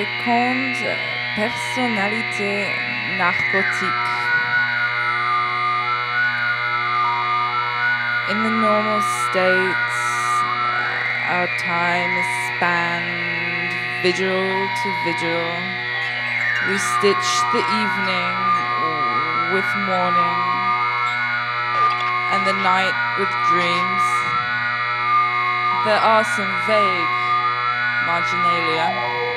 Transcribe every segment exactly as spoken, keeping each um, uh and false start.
féconde personnalité narcotique. In the normal states, our time is spanned vigil to vigil. We stitch the evening with morning and the night with dreams. There are some vague marginalia.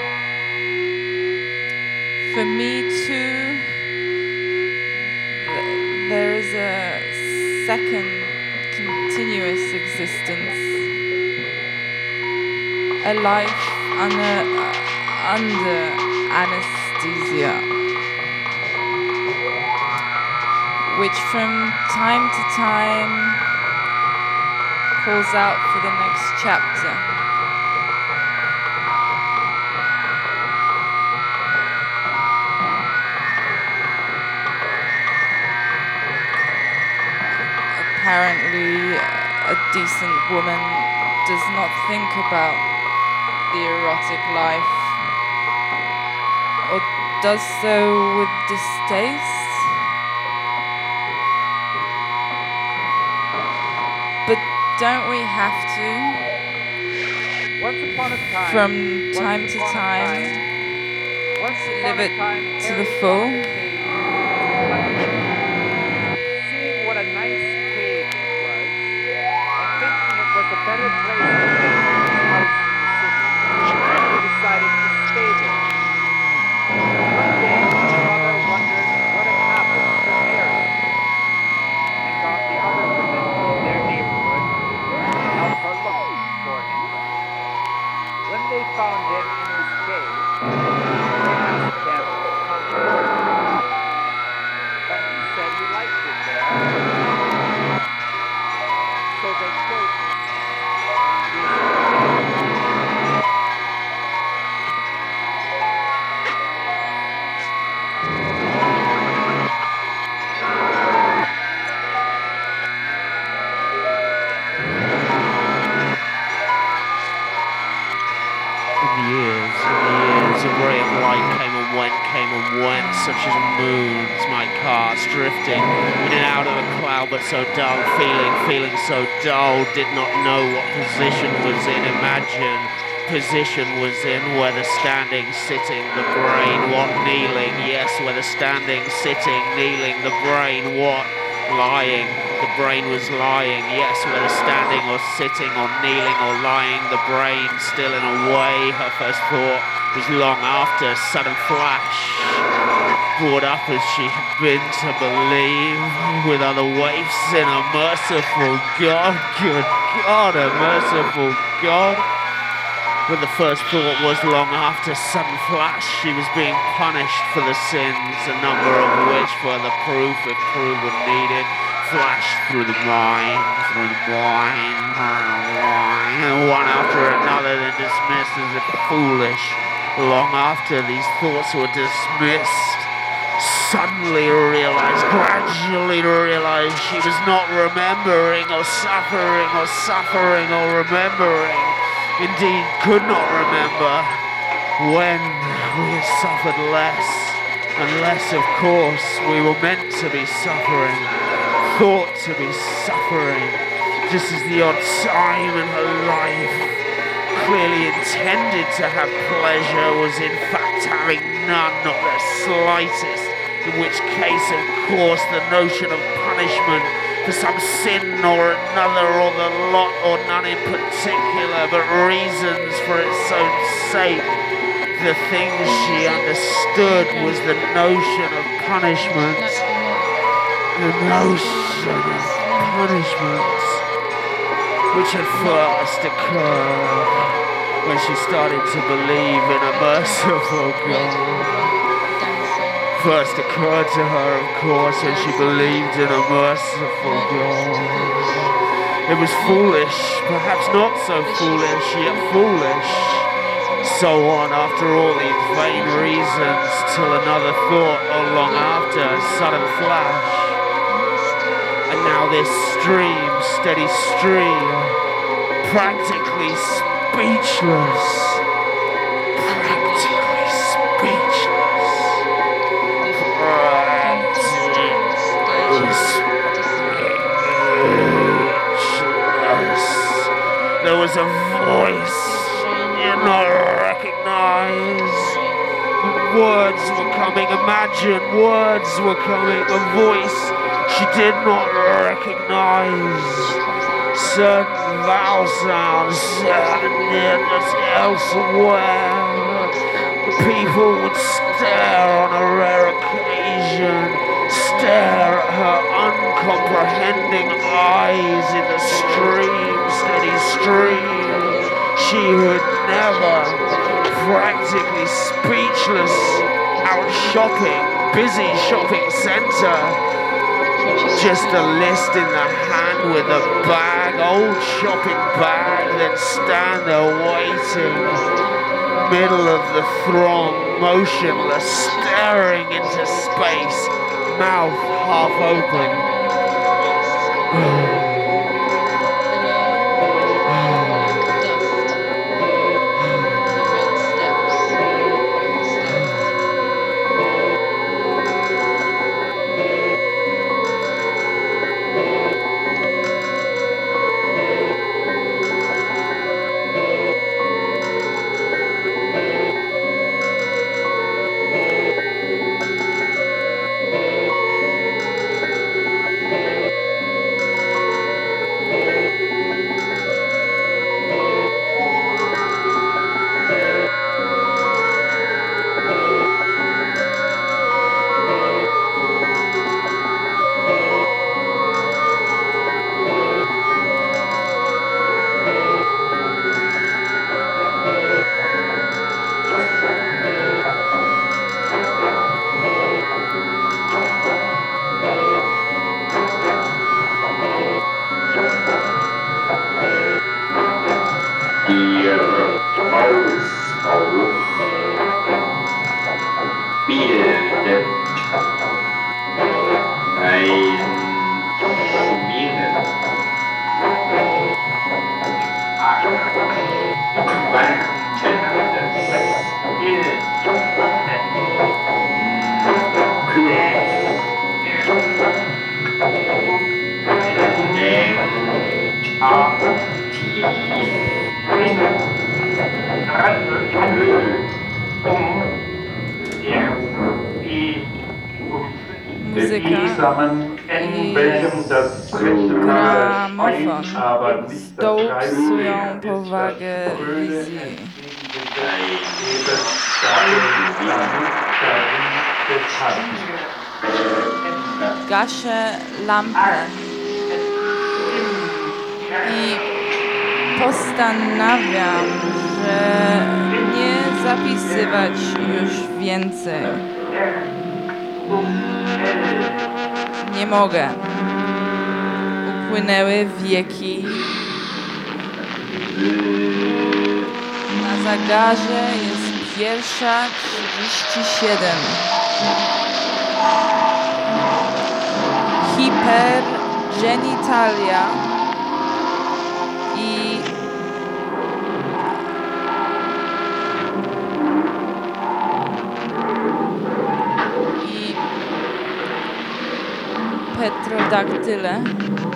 For me too, th- there is a second continuous existence, a life under, uh, under anesthesia, which from time to time calls out for the next chapter. Apparently, a decent woman does not think about the erotic life, or does so with distaste. But don't we have to, Once upon a time, from time to time, to live it to the full? Seeing what a nice cave it was, and thinking it was a better place to live than his house in the city, he decided to stay there. One day, his mother wondered what had happened to Mary, and got the other women in their neighborhood to help her look for him. When they found him in his cave, they asked him to come with them. But he said he liked it there. So they killed him. Such as moons, my cars drifting in and out of a cloud, but so dull, feeling, feeling so dull, did not know what position was in, imagine position was in, whether standing, sitting, the brain, what kneeling, yes, whether standing, sitting, kneeling, the brain, what lying, the brain was lying, yes, whether standing or sitting or kneeling or lying, the brain still in a way, her first thought was long after, sudden flash, brought up as she had been to believe, with other waifs in a merciful God, good God, a merciful God. But the first thought was long after, sudden flash, she was being punished for the sins, a number of which, for the proof, if proof were needed, flashed through the mind, through the mind, and one after another, then dismissed as if foolish. Long after these thoughts were dismissed, suddenly realized, gradually realized she was not remembering or suffering or suffering or remembering. Indeed, could not remember when we had suffered less, unless, of course, we were meant to be suffering, thought to be suffering, just as the odd time in her life, clearly intended to have pleasure, was in fact having none, not the slightest, in which case, of course, the notion of punishment for some sin or another, or the lot, or none in particular, but reasons for its own sake. The thing she understood was the notion of punishment, the notion of punishment, which had first occurred when she started to believe in a merciful God. First occurred to her, of course, when she believed in a merciful God. It was foolish, perhaps not so foolish, yet foolish. So on, after all these vain reasons, till another thought, or long after, a sudden flash. And now this stream, steady stream, practically speechless, practically was a voice she did not recognize. Words were coming, imagine, words were coming, a voice she did not recognize. Certain vowel sounds sounded as elsewhere. People would stare on a rare occasion, stare at her uncomprehending eyes in the stream, steady stream. She would never, practically speechless, out shopping, busy shopping centre. Just a list in the hand with a bag, old shopping bag, then stand there waiting. Middle of the throng, motionless, staring into space, mouth half open. Gramofon. Stołpsują powagę wizji. Gaszę lampę i postanawiam, że nie zapisywać już więcej. Nie mogę. Upłynęły wieki. Na zegarze jest pierwsza trzydzieści siedem. Hipergenitalia i i petrodaktyle